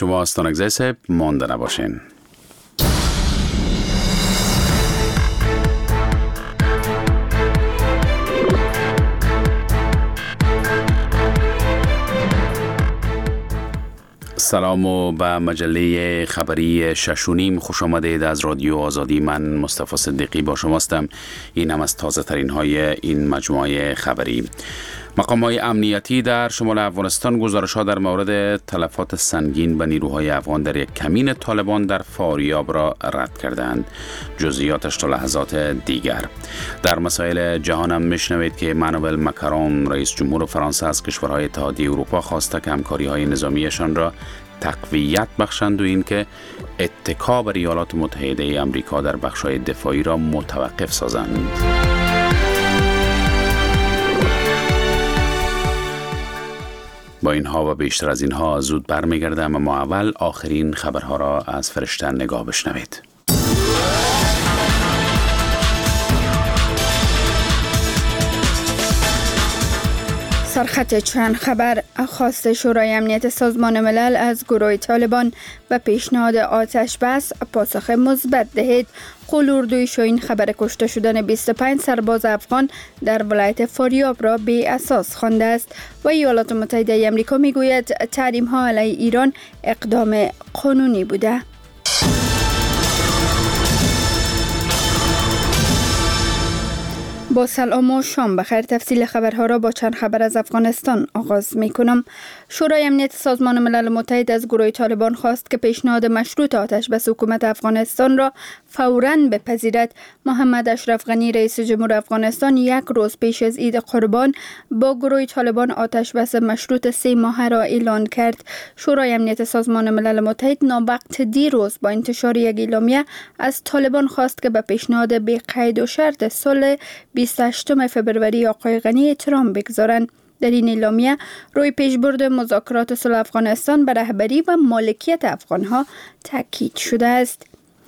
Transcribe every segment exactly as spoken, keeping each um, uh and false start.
شما استانگزه صاحب مانده نباشین. سلام و به مجله خبری ششونیم خوش آمدید. از رادیو آزادی من مصطفی صدیقی با شما هستم. این هم از تازه ترین های این مجموعه خبری. مقام های امنیتی در شمال افغانستان گزارش ها در مورد تلفات سنگین به نیروهای افغان در یک کمین طالبان در فاریاب را رد کردند. جزئیاتش تا لحظات دیگر. در مسائل جهان هم میشنوید که امانوئل ماکرون رئیس جمهور فرانسه از کشورهای اتحادیه اروپا خواسته که همکاری های نظامیشان را تقویت بخشند و این که اتکا به ایالات متحده آمریکا در بخش‌های دفاعی را متوقف سازند. با اینها و بیشتر از اینها زود برمیگردم، اما اول آخرین خبرها را از فرشته نگاه بشنوید. سرخط چند خبر. خواست شورای امنیت سازمان ملل از گروه طالبان و پیشنهاد آتش بس پاسخ مثبت دهید. قول اردوی شاهین خبر کشته شدن بیست و پنج سرباز افغان در ولایت فاریاب را بی اساس خوانده است و ایالات متحده آمریکا میگوید تحریم ها علیه ایران اقدام قانونی بوده. با سلام و شام بخیر. تفصیل خبرها را با چند خبر از افغانستان آغاز می کنم. شورای امنیت سازمان ملل متحد از گروه طالبان خواست که پیشنهاد مشروط آتش بس حکومت افغانستان را فوراً بپذیرد. محمد اشرف غنی رئیس جمهور افغانستان یک روز پیش از عید قربان با گروه طالبان آتش بس مشروط سه ماهه را اعلان کرد. شورای امنیت سازمان ملل متحد ناوقت دیروز با انتشار یک اعلامیه از طالبان خواست که به پیشنهاد بی قید و شرط صلح بیست و هشتم فبروری آقای غنی احترام بگذارند. در این اعلامیه روی پیشبرد مذاکرات صلح افغانستان به رهبری و مالکیت افغانها تاکید شده است.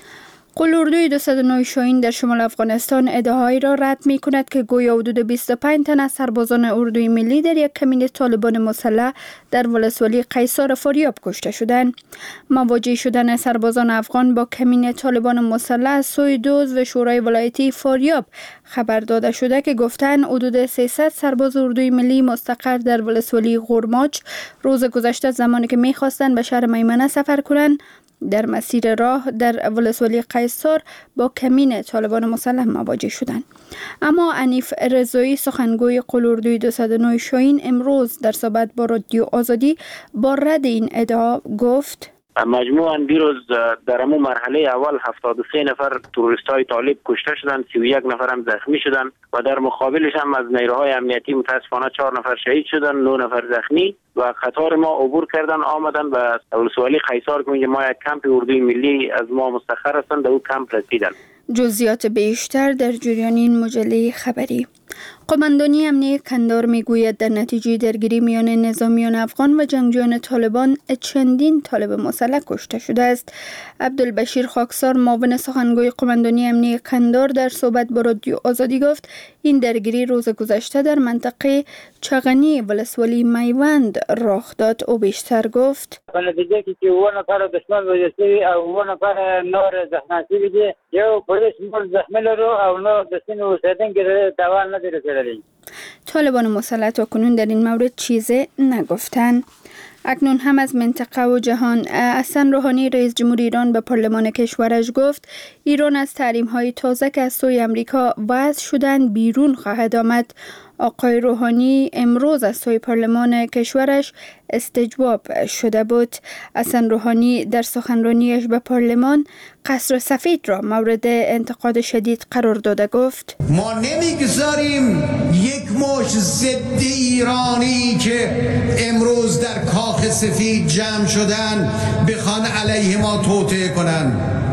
قول اردوی دویست و نه شاهین در شمال افغانستان ادعاهایی را رد می کند که گویا حدود بیست و پنج تن از سربازان اردوی ملی در یک کمین طالبان مسلح در ولسوالی قیصار فاریاب کشته شدند. مواجه شدن سربازان افغان با کمین طالبان مسلح از سوی دوز و شورای ولایتی فاریاب خبر داده شده که گفتند حدود سیصد سرباز اردوی ملی مستقر در ولسوالی غرماچ روز گذشته زمانی که می‌خواستند به شهر میمنه سفر کنند در مسیر راه در ولسوالی قیصار با کمین طالبان مسلح مواجه شدند. اما انیف رضایی سخنگوی قول اردوی دویست و نه شاهین امروز در صحبت با رادیو آزادی با رد این ادعا گفت مجموعاً دیروز در همون مرحله اول هفتاد و سه نفر تروریست های طالب کشته شدند، سی و یک نفر هم زخمی شدند و در مقابلش هم از نیروهای امنیتی متاسفانه چهار نفر شهید شدند، نه نفر زخمی و قطار ما عبور کردن آمدن و ولسوالی قیصار که ما یک کمپ اردوی ملی از ما مستقر هستند در اون کمپ رسیدن. جزئیات بیشتر در جریان این مجله خبری. قماندانی امنیه کندهار میگوید در نتیجه درگیری میان نظامیان افغان و جنگجویان طالبان چندین طالب مسلح کشته شده است. عبدالبشیر خاکسار معاون سخنگوی قماندانی امنیه کندهار در صحبت با رادیو آزادی گفت این درگیری روز گذشته در منطقه چغنی ولسوالی میوند رخ داد. او بیشتر گفت په نتیجه کې چې اووه نفر دشمن وژل شوي او اووه نفر نور زخمي شوي دي. یو پولیس مول زخمي لرو او نور د سیمې اوسېدونکي ته تاوان نه دی رسېدلی. طالبان مسلح تاکنون در این مورد چیزی نگفتند. اکنون هم از منطقه و جهان. حسن روحانی رئیس جمهور ایران به پارلمان کشورش گفت ایران از تحریم‌های تازه که از سوی آمریکا وضع شدند بیرون خواهد آمد. آقای روحانی امروز از سوی پارلمان کشورش استجواب شده بود. حسن روحانی در سخنرانیش به پارلمان قصر سفید را مورد انتقاد شدید قرار داده گفت ما نمیگذاریم یک موج ضد ایرانی که امروز در کاخ سفید جمع شدن بخوان علیه ما توطئه کنن.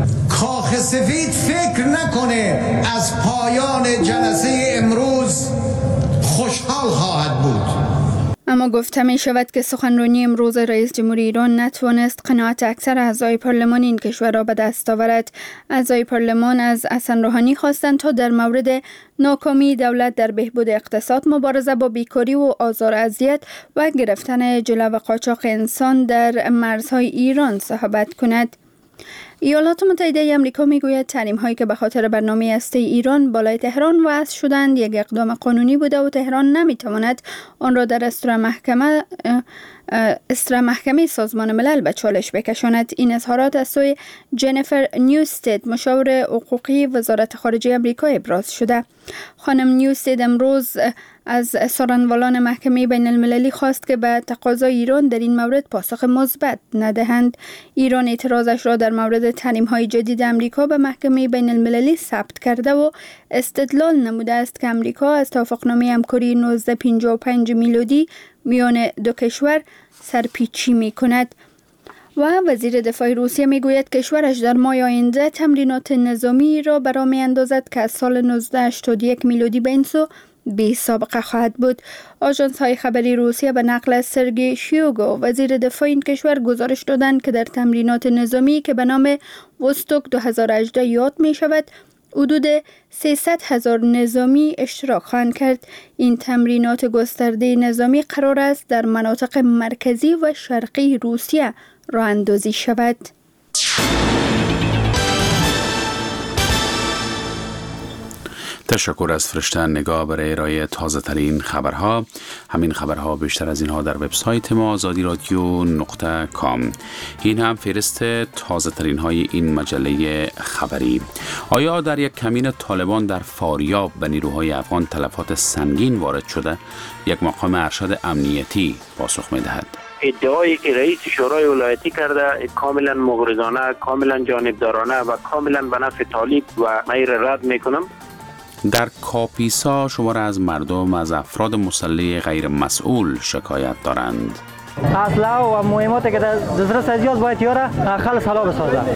کاخ سفید فکر نکنه از پایان جلسه امروز خوشحال خواهد بود. اما گفته می شود که سخنرانی امروز رئیس جمهوری ایران نتوانست قناعت اکثر اعضای پارلمان این کشور را به دست آورد. اعضای پارلمان از حسن روحانی خواستند تا در مورد ناکامی دولت در بهبود اقتصاد، مبارزه با بیکاری و آزار و اذیت و گرفتن جلو قاچاق انسان در مرزهای ایران صحبت کند. ایالات متحده آمریکا میگوید تحریم هایی که به خاطر برنامه هسته ایران بالای تهران وضع شدند یک اقدام قانونی بوده و تهران نمیتواند آن را در استر محکمه استر محکمه سازمان ملل به چالش بکشاند. این اظهارات از سوی جنیفر نیوستد، مشاور حقوقی وزارت خارجه آمریکا ابراز شده. خانم نیوستد امروز از سخنوران محکمه بین المللی خواست که به تقاضای ایران در این مورد پاسخ مثبت ندهند. ایران اعتراضش را در مورد تحریم‌های جدید آمریکا به محکمه بین المللی ثبت کرده و استدلال نموده است که آمریکا از توافقنامه همکاری نوزده پنجاه و پنج میلادی میان دو کشور سرپیچی می کند. و وزیر دفاع روسیه می گوید کشورش در ماه آینده تمرینات نظامی را برا می اندازد که از سال نوزده هشتاد و یک میلادی به این سو بی سابقه خواهد بود. آژانس های خبری روسیه به نقل از سرگئی شویگو، وزیر دفاع این کشور، گزارش دادند که در تمرینات نظامی که به نام وستوک دو هزار و هجده یاد می شود، حدود سیصد هزار نظامی اشتراک خواهند کرد. این تمرینات گسترده نظامی قرار است در مناطق مرکزی و شرقی روسیه راه اندازی شود. تشکر از فرشته نگاه برای ارائه تازه ترین خبرها. همین خبرها بیشتر از اینها در وبسایت ما آزادی رادیو نقطه کام. این هم فهرست تازه ترین های این مجله خبری. آیا در یک کمین طالبان در فاریاب به نیروهای افغان تلفات سنگین وارد شده؟ یک مقام ارشد امنیتی پاسخ می دهد. ادعایی که رئیس شورای ولایتی کرده کاملا مغرضانه، کاملا جانبدارانه و کاملا به نفع طالب و غیر رد میکنم. در کاپیسا شمار از مردم از افراد مسلح غیر مسئول شکایت دارند. اسلحه و مهماتی که در دزرس ازیاز باید یاره خلص حالا بسازه.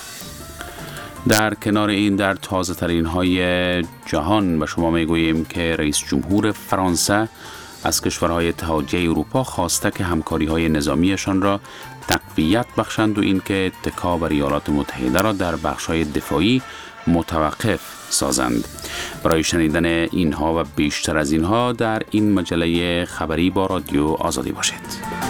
در کنار این در تازه ترین های جهان به شما میگوییم که رئیس جمهور فرانسه از کشورهای اتحادیه اروپا خواسته که همکاری های نظامیشان را تقویت بخشند و اینکه اتکا بر ایالات متحده را در بخش‌های دفاعی متوقف سازند. برای شنیدن اینها و بیشتر از اینها در این مجله خبری با رادیو آزادی باشید.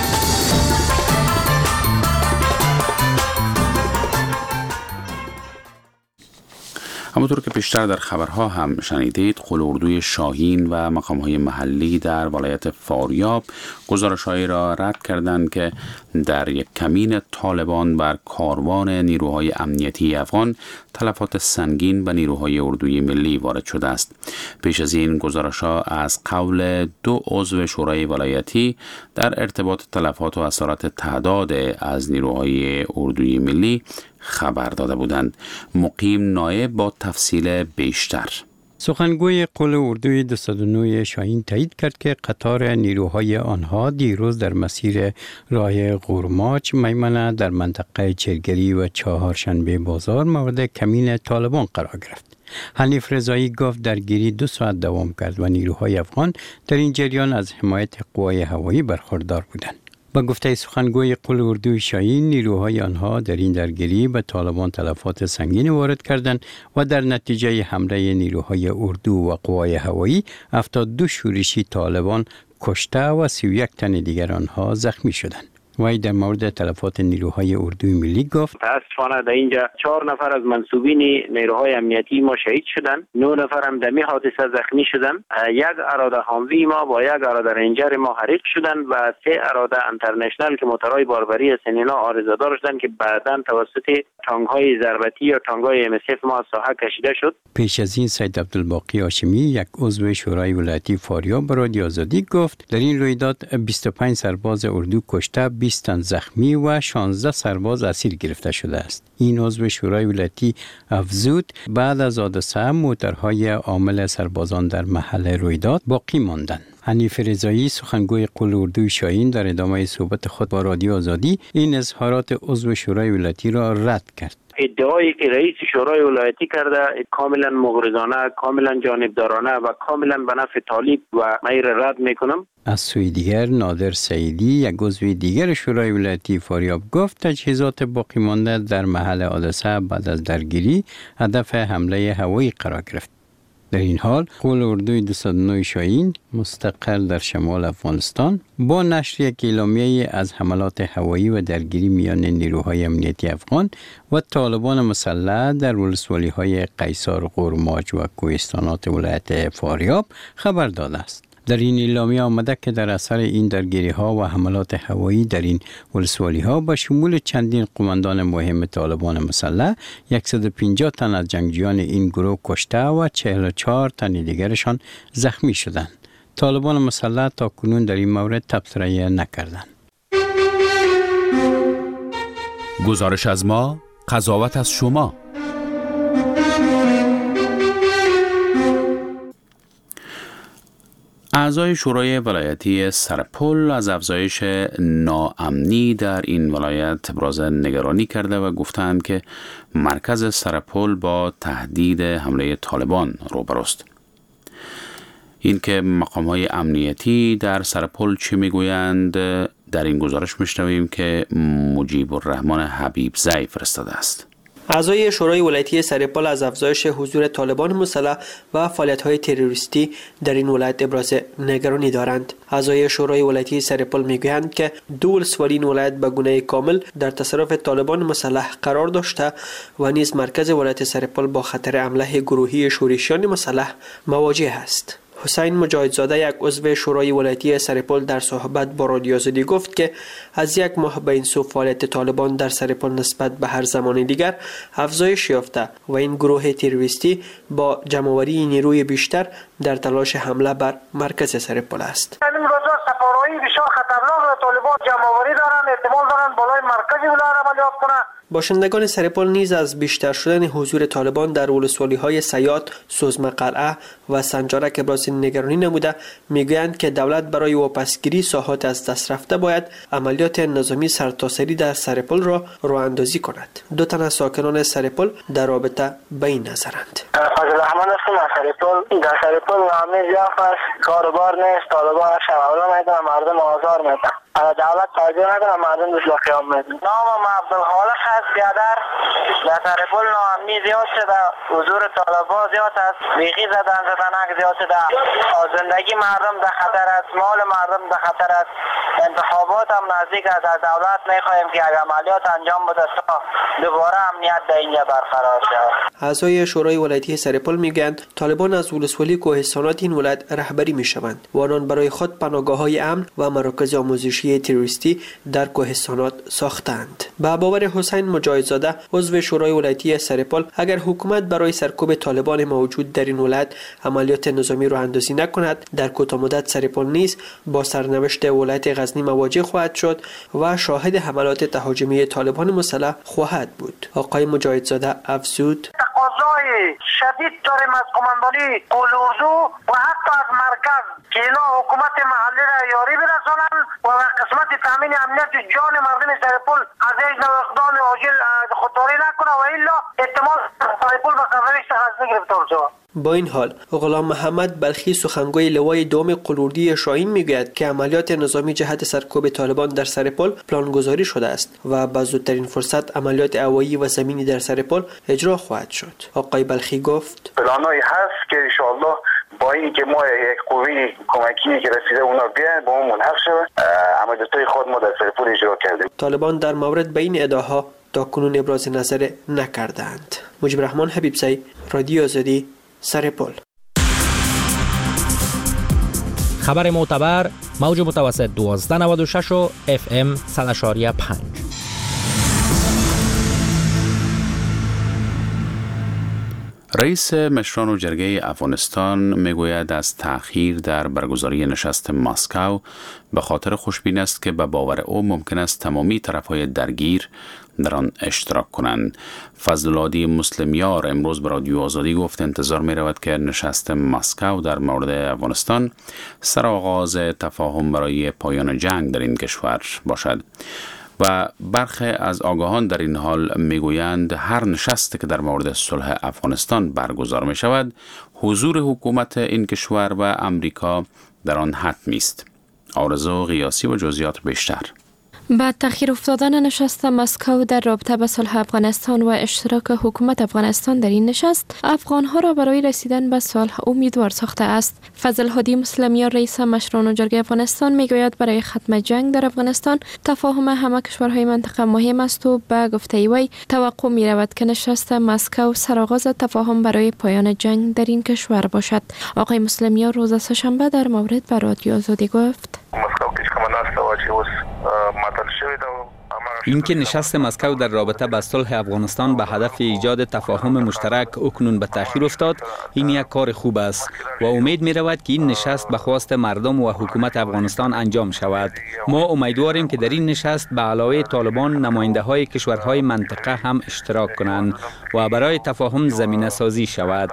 همونطور که پیشتر در خبرها هم شنیدید، قول اردوی شاهین و مقام‌های محلی در ولایت فاریاب گزارش‌هایی را رد کردند که در یک کمین طالبان بر کاروان نیروهای امنیتی افغان تلفات سنگین به نیروهای اردوی ملی وارد شده است. پیش از این گزارش‌ها از قول دو عضو شورای ولایتی در ارتباط تلفات و اثرات تعداد از نیروهای اردوی ملی خبر داده بودند. مقیم نایب با تفصیل بیشتر. سخنگوی قول اردوی دویست و نه شاهین تایید کرد که قطار نیروهای آنها دیروز در مسیر راه قورماچ میمنه در منطقه چرگری و چهارشنبه بازار مورد کمین طالبان قرار گرفت. حنیف رضایی گفت درگیری دو ساعت دوام کرد و نیروهای افغان در این جریان از حمایت قوای هوایی برخوردار بودند. با گفته سخنگوی قول اردوی شاهین، نیروهای آنها در این درگیری به طالبان تلفات سنگین وارد کردند و در نتیجه حمله نیروهای اردو و قوای هوایی هفتاد و دو شورشی طالبان کشته و سی و یک تن دیگر آنها زخمی شدند. وی در مورد تلفات نیروهای اردوی ملی گفت متاسفانه در اینجا چهار نفر از منصوبین نیروهای امنیتی ما شهید شدند، نه نفر هم در این حادثه زخمی شدند. یک اراده هاموی ما با یک اراده رنجر ما حریق شدند و سه اراده انترنشنال که موتورهای باربری سنینا آرزه دار شدند که بعداً توسط تانک‌های ضربتی یا تانک‌های ام اس اف ما از ساحه کشیده شد. پیش از این سید عبدالباقی هاشمی، یک عضو شورای ولایتی فاریاب به رادیو آزادی گفت در این رویداد بیست و پنج سرباز اردو کشته، بیست تن زخمی و شانزده سرباز اسیر گرفته شده است. این عضو شورای ولایتی افزود بعد از حادثه موتورهای عامل سربازان در محل رویداد باقی ماندند. حنیف رضایی سخنگوی قول اردوی شاهین در ادامه صحبت خود با رادیو آزادی این اظهارات عضو شورای ولایتی را رد کرد. ادعایی که رئیس شورای ولایتی کرده کاملا مغرضانه، کاملا جانبدارانه و کاملا به نفع طالب و غیر رد میکنم. از سوی دیگر نادر سعیدی یک عضو دیگر شورای ولایتی فاریاب گفت تجهیزات باقی مانده در محل حادثه بعد از درگیری هدف حمله هوایی قرار گرفت. در این حال قول اردوی دویست و نه شاهین مستقر در شمال افغانستان با نشر یک اعلامیه از حملات هوایی و درگیری میان نیروهای امنیتی افغان و طالبان مسلح در ولسوالی‌های قیصار، قورماج و کوهستانات ولایت فاریاب خبر داده است. در این اعلامیه آمده که در اثر این درگیری ها و حملات هوایی در این ولسوالی ها با شمول چندین قماندان مهم طالبان مسلح صد و پنجاه تن از جنگجویان این گروه کشته و چهل و چهار تن دیگرشان زخمی شدند. طالبان مسلح تا کنون در این مورد تبصره نکردند. گزارش از ما، قضاوت از شما. اعضای شورای ولایتی سرپل از افزایش ناامنی در این ولایت ابراز نگرانی کرده و گفتند که مرکز سرپل با تهدید حمله طالبان روبروست. این که مقام‌های امنیتی در سرپل چی میگویند در این گزارش میشنویم که مجیب الرحمن حبیب زی فرستاده است. اعضای شورای ولایتی سرپل از افزایش حضور طالبان مسلح و فعالیت‌های تروریستی در این ولایت ابراز نگرانی دارند. اعضای شورای ولایتی سرپل میگویند که دو ولسوالی این ولایت به گونه کامل در تصرف طالبان مسلح قرار داشته و نیز مرکز ولایت سرپل با خطر حمله گروهی شورشیان مسلح مواجه است. حسین مجاهدزاده یک عضو شورای ولایتی سرپل در صحبت با رادیو آزادی گفت که از یک ماه به این سو فعالیت طالبان در سرپل نسبت به هر زمان دیگر افزایش یافته و این گروه تروریستی با جمع‌آوری نیروی بیشتر در تلاش حمله بر مرکز سرپل است. این روزا سپاهی بسیار خطرناک طالبان جمع‌آوری دارند، احتمال دارند بالای مرکز ولایت عملیات کنند. باشندگان سرپل نیز از بیشتر شدن حضور طالبان در ولسوالی‌های سیات، سوزم قلعه و سنجارک ابراز نگرانی نموده میگویند که دولت برای واپسگیری ساحات از دست رفته باید عملیات نظامی سرتاسری در سرپل را راه‌اندازی کند. دو تن از ساکنان سرپل در رابطه به این نظرند. فضل الرحمن هستم از سرپل. در سرپل ناامنی زیاد است، کاروبار نیست، طالبان شمالا میدن، مردم آزار میدن. دولت توجه نکنه، مردم دوست قیام میدن. نامم عبدالخالق هست بیادر. در سرپل ناامنی زیاد شده، حضور طالبان زیاد است، بیغی زدن زدنک زیاد شده، زندگی مردم در خطر است، مال مردم در خطر است. انتخابات هم نزدیک است، از دولت میخواهیم که عملیات انجام بده تا دوباره امنیت در اینجا برقرار شود. اعضای شورای ولایتی سرپل میگویند طالبان از ولسوالی کوهستانات این ولایت رهبری میشوند و آنان برای خود پناهگاه‌های امن و مراکز آموزشی تروریستی در کوهستانات ساختند. به باور حسین مجاهدزاده عضو شورای ولایتی سرپل، اگر حکومت برای سرکوب طالبان موجود در این ولایت عملیات نظامی راه اندازی نکند، در کوتاه مدت سرپل نیز با سرنوشت ولایت غزنی مواجه خواهد شد و شاهد حملات تهاجمی طالبان مسلح خواهد بود. آقای مجاهدزاده افزود: تقاضای شدید داریم از قماندانی قول اردو و حتی از مرکز که اینا حکومت محلی را یاری برسانند و قسمت تامین امنیت جان مردم سرپل از یک نوع اقدام عاجل خودداری نکنه و الا احتمال سرپل به سرنوشت غزنی گرفتار شود. با این حال غلام محمد بلخی سخنگوی لوای دوم قلوردی شاهین میگوید که عملیات نظامی جهت سرکوب طالبان در سرپل پلانگذاری شده است و با زودترین فرصت عملیات هوایی و زمینی در سرپل اجرا خواهد شد. آقای بلخی گفت: پلانایی هست که ان شاء الله با اینکه ما یک قوی کمکی که رسیده اونا بیان با اون ملحق شود، عملیات‌های خود ما در سرپل اجرا کردیم. طالبان در مورد به این ادعاها تا کنون ابراز نظر نکردند. مجیب الرحمن حبیب زی، رادیو آزادی، سرپل. خبر معتبر، موج متوسط دوازده نود و شش و اف ام صد و شش و پنج. رئیس مشران و جرگه افغانستان میگوید از تأخیر در برگزاری نشست مسکو به خاطر خوشبین است که به باور او ممکن است تمامی طرفهای درگیر در آن اشتراک کنند. فضل‌الهادی مسلمیار امروز به رادیو آزادی گفت انتظار می رود که نشست مسکو در مورد افغانستان سرآغاز تفاهم برای پایان جنگ در این کشور باشد. و و برخی از آگاهان در این حال میگویند هر نشستی که در مورد صلح افغانستان برگزار می شود حضور حکومت این کشور و امریکا در آن حتمی است. آرزو غیاسی و جزئیات بیشتر. بعد تأخیر افتادن نشست مسکو در رابطه به صلح افغانستان و اشتراک حکومت افغانستان در این نشست، افغانها را برای رسیدن به صلح امیدوار ساخته است. فضل هادی مسلمیان رئیس مشران جرگه افغانستان میگوید برای ختم جنگ در افغانستان تفاهم همه کشورهای منطقه مهم است و به گفته وی توقع می رود که نشست مسکو سرآغاز تفاهم برای پایان جنگ در این کشور باشد. آقای مسلمیان روز سه‌شنبه در مورد به رادیو آزادی گفت: اینکه نشست مسکو در رابطه با صلح افغانستان به هدف ایجاد تفاهم مشترک اکنون به تأخیر افتاد، این یک کار خوب است و امید می رود که این نشست به خواست مردم و حکومت افغانستان انجام شود. ما امیدواریم که در این نشست به علاوه طالبان نماینده های کشورهای منطقه هم اشتراک کنند و برای تفاهم زمینه سازی شود.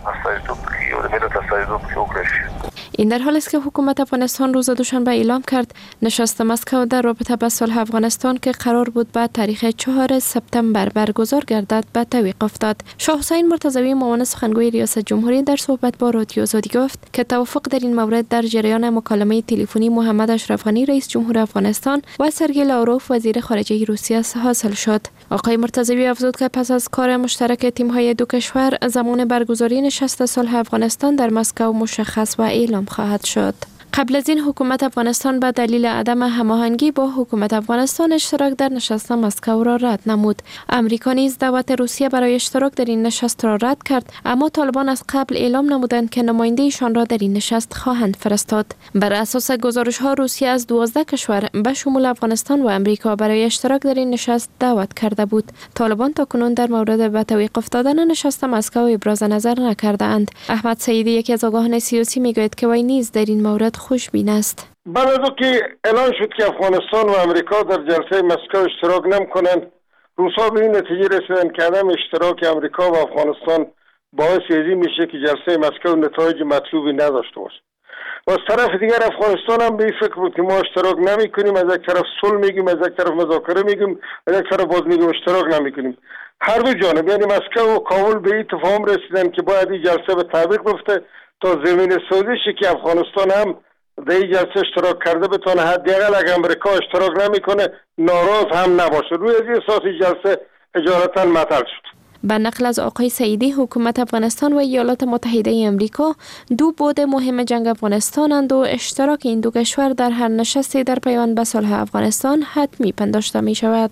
این در حالی است که حکومت افغانستان روز دوشنبه اعلام کرد نشست مسکو در رابطه با صلح افغانستان که قرار بود به تاریخ چهارم سپتامبر برگزار گردد به تعویق افتاد. شاه حسین مرتضوی معاون سخنگوی ریاست جمهوری در صحبت با رادیو آزادی گفت که توافق در این مورد در جریان مکالمه تلفنی محمد اشرف غنی رئیس جمهور افغانستان و سرگئی لاوروف وزیر خارجه روسیه حاصل شد. آقای مرتضوی افزود که پس از کار مشترک تیم‌های دو کشور زمان برگزاری نشست صلح افغانستان در مسکو مشخص و اعلام خواهد شد. قبل از این حکومت افغانستان به دلیل عدم هماهنگی با حکومت افغانستان اشتراک در نشست مسکو را رد نمود. امریکا نیز دعوت روسیه برای اشتراک در این نشست را رد کرد، اما طالبان از قبل اعلام نمودند که نماینده ایشان را در این نشست خواهند فرستاد. بر اساس گزارش ها روسیه از دوازده کشور به شمول افغانستان و امریکا برای اشتراک در این نشست دعوت کرده بود. طالبان تاکنون در مورد به تعویق افتادن نشست مسکو ابراز نظر نکرده اند. احمد سعیدی یکی از آگاهان سیاسی میگوید که وی نیز در این مورد خوشبین است. بعد از اینکه اعلان شد که افغانستان و امریکا در جلسه مسکو اشتراک نمی‌کنند، روس‌ها به این نتیجه رسیدند که عدم اشتراک امریکا و افغانستان باعث این میشه که جلسه مسکو نتایج مطلوبی نداشته باشه. و از طرف دیگر افغانستان هم به این فکر بود که ما اشتراک نمی‌کنیم، از یک طرف صلح میگیم، از یک طرف مذاکره میگیم، از یک طرف باز میگیم اشتراک نمی‌کنیم. هر دو جانب یعنی مسکو و کابل به این تفاهم رسیدند که باید این جلسه به تعویق بیفته تا زمینه سازی شه که افغانستان هم در این جلسه اشتراک کرده بتونه حداقل اگر امریکا اشتراک نمیکنه ناراض هم نباشه. روی از این اساس جلسه اجالتا معطل شد. به نقل از آقای سعیدی، حکومت افغانستان و ایالات متحده امریکا دو بعد مهم جنگ افغانستانند و اشتراک این دو کشور در هر نشستی در پیوند به صلح افغانستان حتمی پنداشته می شود.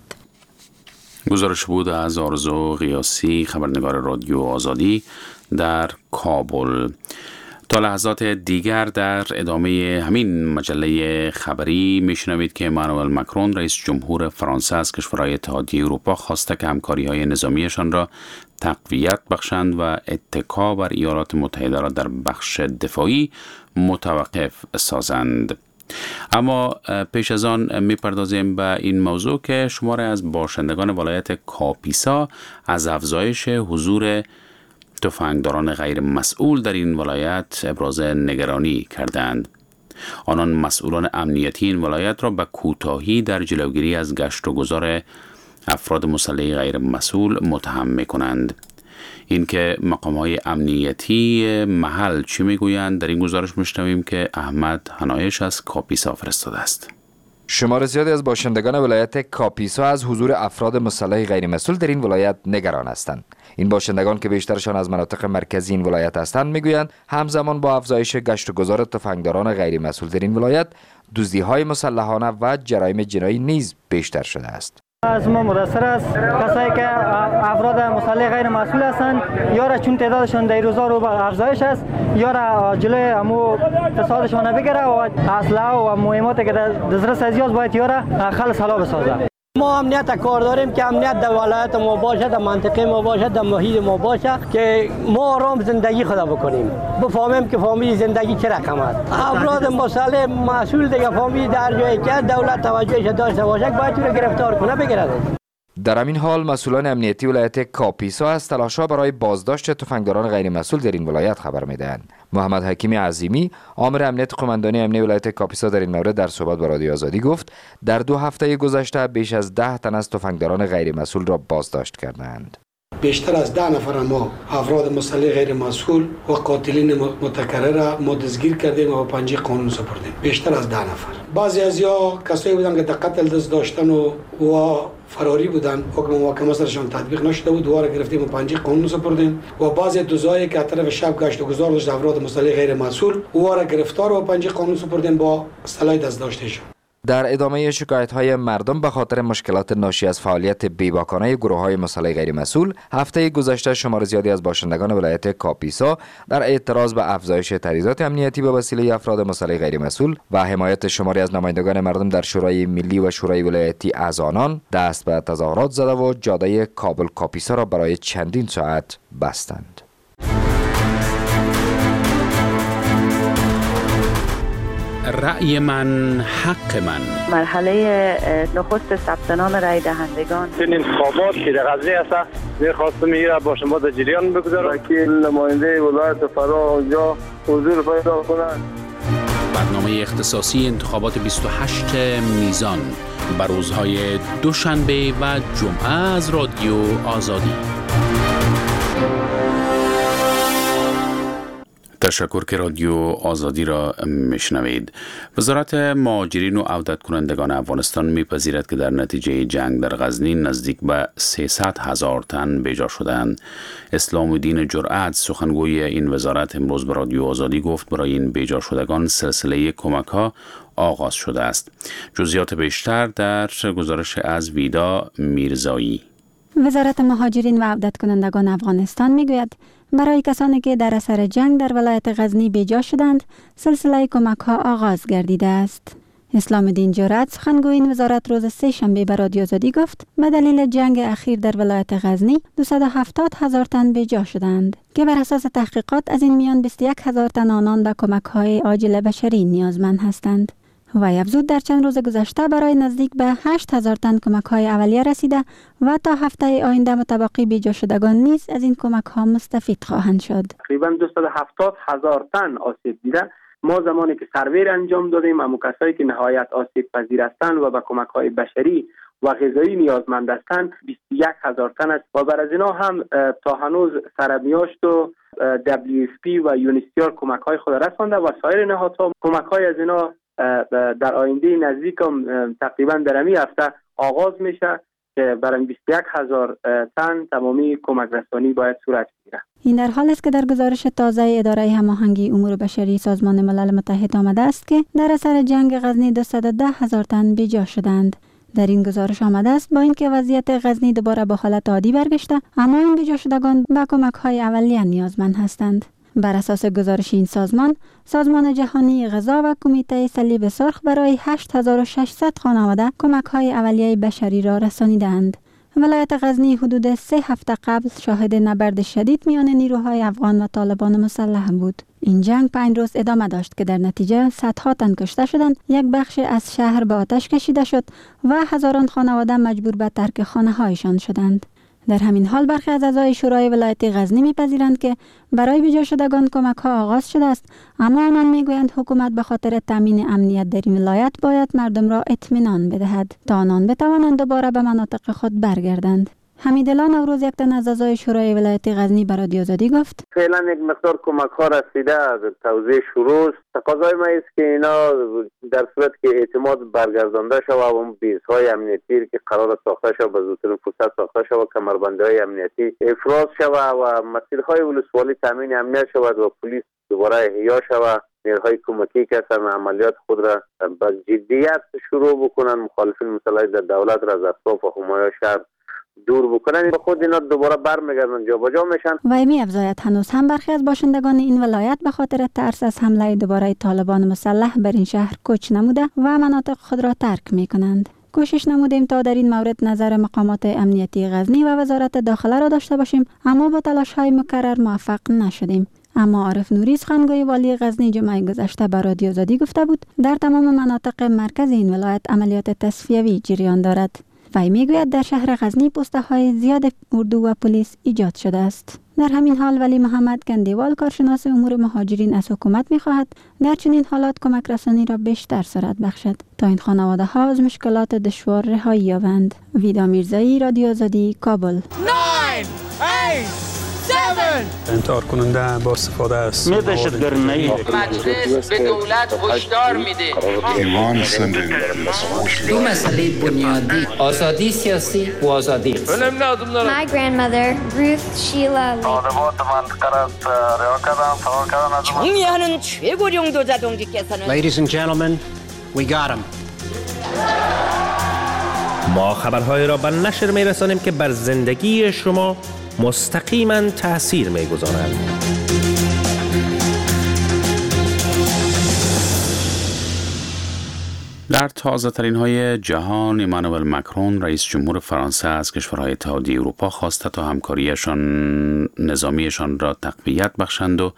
گزارش بود از آرزو غیاسی، خبرنگار رادیو آزادی در کابل. تا لحظات دیگر در ادامه همین مجله خبری میشنوید که امانوئل مکرون رئیس جمهور فرانسه از کشورهای اتحادیه اروپا خواسته که همکاری‌های نظامیشان را تقویت بخشند و اتکا بر ایالات متحده را در بخش دفاعی متوقف سازند. اما پیش از آن میپردازیم به این موضوع که شماره از باشندگان ولایت کاپیسا از افزایش حضور تفنگداران غیر مسئول در این ولایت ابراز نگرانی کردند. آنان مسئولان امنیتی این ولایت را به کوتاهی در جلوگیری از گشت و گذار افراد مسلح غیر مسئول متهم می‌کنند. اینکه مقام‌های امنیتی محل چی میگویند در این گزارش میشنویم که احمد حنایش از کاپیسا فرستاده است. شمار زیادی از باشندگان ولایت کاپیسا از حضور افراد مسلح غیر مسئول در این ولایت نگران هستند. این باشندگان که بیشترشان از مناطق مرکزی این ولایت هستند میگویند همزمان با افزایش گشت و گذار تفنگداران غیر مسئول در این ولایت، دزدی‌های مسلحانه و جرایم جنایی نیز بیشتر شده است. از ما متاثر است کسایی که افراد مسلح غیر مسئول هستند، یا را چون تعدادشان در روزا رو افزایش است، یا را جلوی امو فسادشان بگیره و اسلحه و مهماتی که در دسترس از باید یا را خلص حالا بسازه. ما امنیت کار داریم که امنیت در ولایت ما باشه، در منطقه ما باشه، در محیط ما باشه که ما آرام زندگی خدا بکنیم، بفهمیم که فامیل زندگی چه رقم است. افراد مسلح مسئول دیگه فامیل در جایی که دولت توجهش داشته باشه باید او را گرفتار کنه بگیرد. در همین حال مسئولان امنیتی ولایت کاپیسا از تلاش‌ها برای بازداشت تفنگداران غیر مسئول در این ولایت خبر می‌دهند. محمد حکیم عظیمی، آمر امنیت قماندانی امنی ولایت کاپیسا در این مورد در صحبت با رادیو آزادی گفت در دو هفته گذشته بیش از ده تن از تفنگداران غیر مسئول را بازداشت کردند. بیشتر از ده نفر ما افراد مسلح غیر مسئول و قاتلین متکرر را ما دستگیر کردیم و پنجه قانون سپردیم. بیشتر از ده نفر. بعضی از یا کسایی بودن که در قتل دست داشتن و و فراری بودن، حکم محاکمه سرشان تطبیق نشده بود، دوباره گرفتیم و پنجه قانون سپردیم. و بعضی دوزایی که از طرف شب گشت و گذار داشت افراد مسلح غیر مسئول، دوباره گرفتار و پنجه قانون سپردیم با سلاح دست داشتهشان. در ادامه شکایت‌های مردم به خاطر مشکلات ناشی از فعالیت بیباکانه گروه‌های مسلح غیر مسئول، هفته گذشته شمار زیادی از باشندگان ولایت کاپیسا در اعتراض به افزایش تجهیزات امنیتی به وسیله افراد مسلح غیر مسئول و حمایت شماری از نمایندگان مردم در شورای ملی و شورای ولایتی از آنان دست به تظاهرات زده و جاده کابل کاپیسا را برای چندین ساعت بستند. رأی من حق من. مرحله نخست ثبت نام رأی دهندگان. این انتخابات که در غزنی است می‌خواستم میره با شما در جریان بگذارم که نماینده ولایت فرا اونجا حضور پیدا کنند. برنامه اختصاصی انتخابات بیست و هشت میزان بر روزهای دوشنبه و جمعه از رادیو آزادی. تشکر که رادیو آزادی را میشنوید. وزارت مهاجرین و عودت کنندگان افغانستان میپذیرد که در نتیجه جنگ در غزنی نزدیک به سیصد هزار تن بیجا شدند. اسلام الدین جرأت سخنگوی این وزارت امروز به رادیو آزادی گفت برای این بیجا شدگان سلسله کمک ها آغاز شده است. جزئیات بیشتر در گزارش از ویدا میرزایی. وزارت مهاجرین و عودت کنندگان افغانستان میگوید برای کسانی که در اثر جنگ در ولایت غزنی بیجا شدند، سلسله کمک ها آغاز گردیده است. اسلام الدین جرأت سخنگوی این وزارت روز سه شنبه به رادیو آزادی گفت به دلیل جنگ اخیر در ولایت غزنی دویست و هفتاد هزار تن بیجا شدند که بر اساس تحقیقات از این میان بیست و یک هزار تن آنان به کمک های عاجل بشری نیازمند هستند. وی افزود در چند روز گذشته برای نزدیک به هشت هزار تن کمک های اولیه رسیده و تا هفته آینده متبقی بیجا شدگان نیز از این کمک ها مستفید خواهند شد. تقریبا دویست و هفتاد هزار تن آسیب دیده. ما زمانی که سرویر انجام دادیم، اما کسایی که نهایت آسیب پذیر هستند و به کمک های بشری و غذایی نیازمند هستند بیست و یک هزار تن است و بر از اینا هم تا هنوز سرمیاشت و دبلیو اف پی و یونیسیار کمک های خود رسانده و سایر نهادها کمک های از اینا در آینده نزدیک هم تقریبا در همین هفته آغاز میشه که برای بیست و یک هزار تن تمامی کمک رسانی باید صورت بگیره. این در حال است که در گزارش تازه اداره هماهنگی امور بشری سازمان ملل متحد آمده است که در اثر جنگ غزنی دویست و ده هزار تن بیجا شدند. در این گزارش آمده است با اینکه وضعیت غزنی دوباره به حالت عادی برگشته، اما این بیجا شدگان به کمک های اولیه نیازمند هستند. بر اساس گزارش این سازمان، سازمان جهانی غذا و کمیته صلیب سرخ برای هشت هزار و ششصد خانواده کمک‌های اولیه بشری را رسانیدند. ولایت غزنی حدود سه هفته قبل شاهد نبرد شدید میان نیروهای افغان و طالبان مسلح بود. این جنگ پنج روز ادامه داشت که در نتیجه صدها تن کشته شدند، یک بخش از شهر به آتش کشیده شد و هزاران خانواده مجبور به ترک خانه‌هایشان شدند. در همین حال برخی از اعضای شورای ولایت غزنی میپذیرند که برای بیجا شدگان کمک ها آغاز شده است، اما آنان میگویند حکومت به خاطر تامین امنیت در این ولایت باید مردم را اطمینان بدهد تا آنان بتوانند دوباره به مناطق خود برگردند. حمیدالله نوروز، یک تن از اعضای شورای ولایت غزنی، به رادیو آزادی گفت فعلا یک مقدار کمک ها رسیده، توزیع شروع است. تقاضای ما است که اینا در صورت که اعتماد برگردانده شود و اون بیس‌های امنیتی که قرار ساخته شود به زودترین فرصت ساخته شود، کمربندهای امنیتی افراز شود و مسیرهای ولسوالی تامین امنیت شود و پلیس دوباره احیا شود. نیروهای کمکی که هستن عملیات خود را با جدیت شروع بکنن، مخالفین مسلح در دولت را از اطراف و حمایای شهر دور بکنن، به خود اینا دوباره برمیگردن، جابجا میشن. و می افزاید هنوز هم برخی از باشندگان این ولایت به خاطر ترس از حمله دوباره طالبان مسلح بر این شهر کوچ نموده و مناطق خود را ترک می کنند. کوشش نمودیم تا در این مورد نظر مقامات امنیتی غزنی و وزارت داخله را داشته باشیم، اما با تلاش های مکرر موفق نشدیم. اما عارف نوری، سخنگوی والی غزنی، جمعه گذشته به رادیو آزادی گفته بود در تمام مناطق مرکز این ولایت عملیات تصفیوی جریان دارد. وی میگوید در شهر غزنی پسته های زیاد اردو و پلیس ایجاد شده است. در همین حال ولی محمد گندیوال کارشناس امور مهاجرین از حکومت می‌خواهد در چنین حالات کمک رسانی را بیشتر سرعت بخشد تا این خانواده ها از مشکلات دشوار رهایی یابند. ویدا میرزایی، رادیو آزادی، کابل. انتحار کننده با استفاده از دهشتگردی. مجلس به دولت هشدار میده. دو مسئله بنیادی، آزادی سیاسی و آزادی اقتصادی. My grandmother, Ruth Sheila Lee. 정리하는 최고령 도자동지께서는 Ladies and gentlemen, we got him. ما خبرهای را به نشر میرسانیم که بر زندگی شما مستقیما تأثیر میگذارند. در تازه ترین های جهان، ایمانوئل مکرون رئیس جمهور فرانسه از کشورهای اتحادیه اروپا خواسته تا همکاریشان نظامیشان را تقویت بخشند و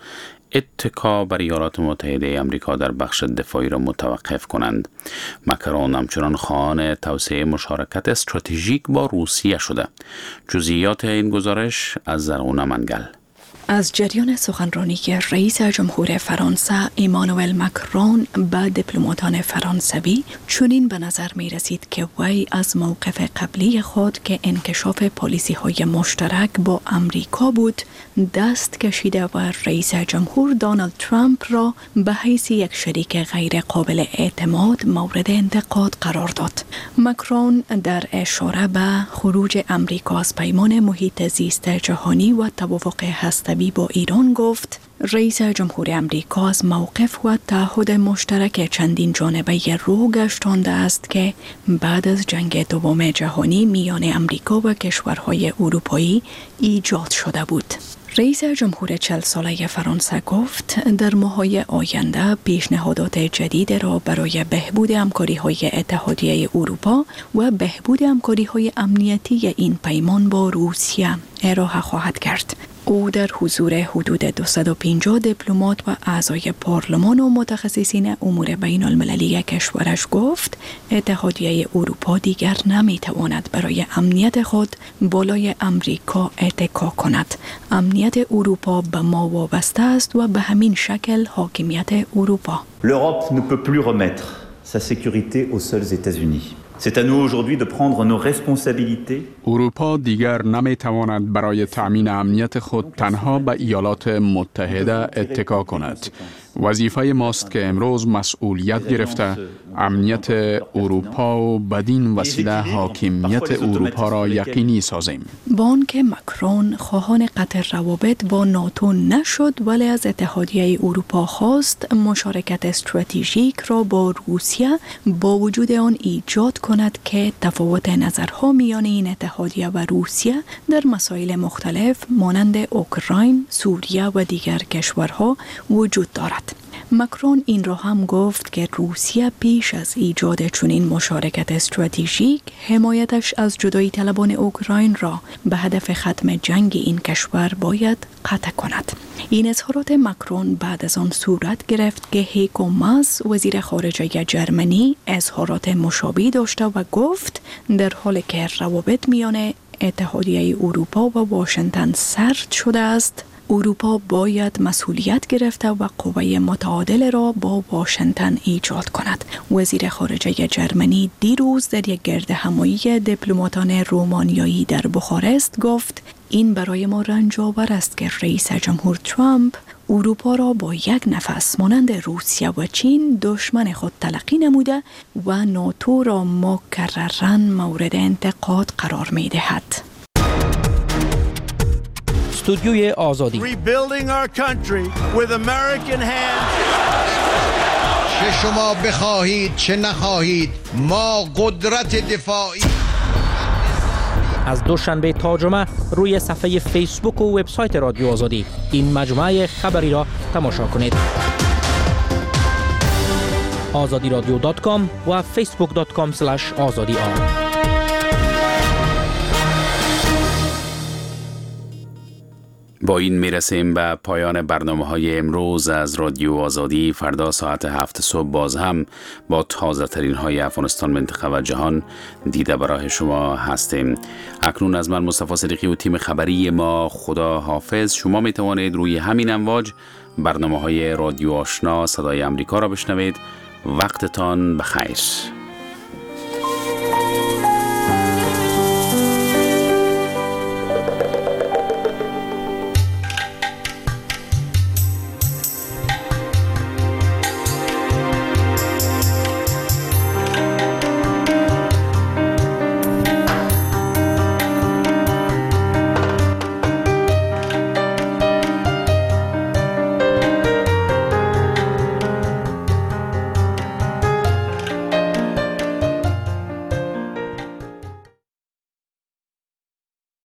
اتکا بر ایالات متحده آمریکا در بخش دفاعی را متوقف کنند. مکرون همچنان خواهان توسعه مشارکت استراتژیک با روسیه شده. جزئیات این گزارش از زرغونه منگل. از جریان سخنرانی رئیس جمهور فرانسه ایمانوئل مکرون به دیپلماتان فرانسوی چنین به نظر می رسید که وی از موقف قبلی خود که انکشاف پالیسی های مشترک با امریکا بود دست کشیده و رئیس جمهور دونالد ترامپ را به حیث یک شریک غیر قابل اعتماد مورد انتقاد قرار داد. مکرون در اشاره به خروج امریکا از پیمان محیط زیست جهانی و توافق هسته‌ای با ایران گفت رئیس جمهور امریکا از موقف و تعهد مشترک چندین جانبه رو گشتانده است که بعد از جنگ دوم جهانی میان امریکا و کشورهای اروپایی ایجاد شده بود. رئیس جمهور چهل ساله فرانسه گفت در ماه‌های آینده پیشنهادات جدید را برای بهبود همکاری‌های اتحادیه اروپا و بهبود همکاری‌های امنیتی این پیمان با روسیه ارائه خواهد کرد. او در حضور حدود دویست و پنجاه دیپلمات و اعضای پارلمان و متخصصین امور بین المللی کشورش گفت اتحادیه اروپا دیگر نمیتواند برای امنیت خود بالای امریکا اتکا کند. امنیت اروپا به ما وابسته است و به همین شکل حاکمیت اروپا. L'Europe ne peut plus remettre sa sécurité aux seuls États-Unis. C'est à nous aujourd'hui de prendre nos responsabilités. اروپا دیگر نمیتواند برای تأمین امنیت خود تنها به ایالات متحده اتکا کند. وظیفه ماست که امروز مسئولیت گرفته امنیت اروپا و بدین وسیله حاکمیت اروپا را یقینی سازیم. بانک مکرون خواهان قطع روابط با ناتو نشد ولی از اتحادیه اروپا خواست مشارکت استراتژیک را با روسیه با وجود آن ایجاد کند که تفاوت نظرها میان این اتحادیه و روسیه در مسائل مختلف مانند اوکراین، سوریه و دیگر کشورها وجود دارد. مکرون این را هم گفت که روسیه پیش از ایجاد چنین مشارکت استراتژیک حمایتش از جدایی طلبان اوکراین را به هدف ختم جنگ این کشور باید قطع کند. این اظهارات مکرون بعد از آن صورت گرفت که هیکو ماس وزیر خارجه جرمنی اظهارات مشابهی داشته و گفت در حالی که روابط میان اتحادیه اروپا و واشنگتن سرد شده است اروپا باید مسئولیت گرفته و قوه متعادل را با واشنگتن ایجاد کند. وزیر خارجه جرمنی دیروز در یک گردهمایی دیپلماتان رومانیایی در بخارست گفت این برای ما رنج‌آور است که رئیس جمهور ترامپ اروپا را با یک نفس مانند روسیه و چین دشمن خود تلقی نموده و ناتو را مکرراً مورد انتقاد قرار می دهد. استودیوی آزادی Rebuilding our country with American hands. چه شما بخواهید چه نخواهید ما قدرت دفاعی. از دوشنبه تا جمعه روی صفحه فیسبوک و وبسایت رادیو آزادی این مجموعه خبری را تماشا کنید. آزادی رادیو دات کام و فیسبوک دات کام اسلش آزادی آن. با این میرسیم به پایان برنامه های امروز از رادیو آزادی. فردا ساعت هفت صبح باز هم با تازه ترین های افغانستان، منطقه و جهان دیده برای شما هستیم. اکنون از من مصطفی صدیقی و تیم خبری ما خدا حافظ. شما می توانید روی همین امواج برنامه های رادیو آشنا صدای امریکا را بشنوید. وقتتان بخیر.